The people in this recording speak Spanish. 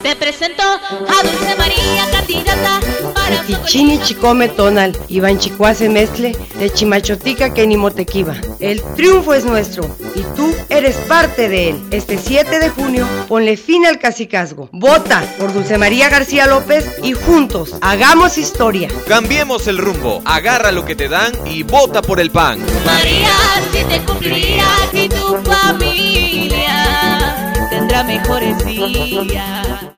Me presento a Dulce María, candidata para Tichini chicome tonal, Iván chicuase mezcle, de chimachotica que ni motequiva. El triunfo es nuestro y tú eres parte de él. Este 7 de junio, ponle fin al cacicazgo. Vota por Dulce María García López y juntos hagamos historia. Cambiemos el rumbo, agarra lo que te dan y vota por el PAN. María, si te cumplirías y tu familia tendrá mejores días.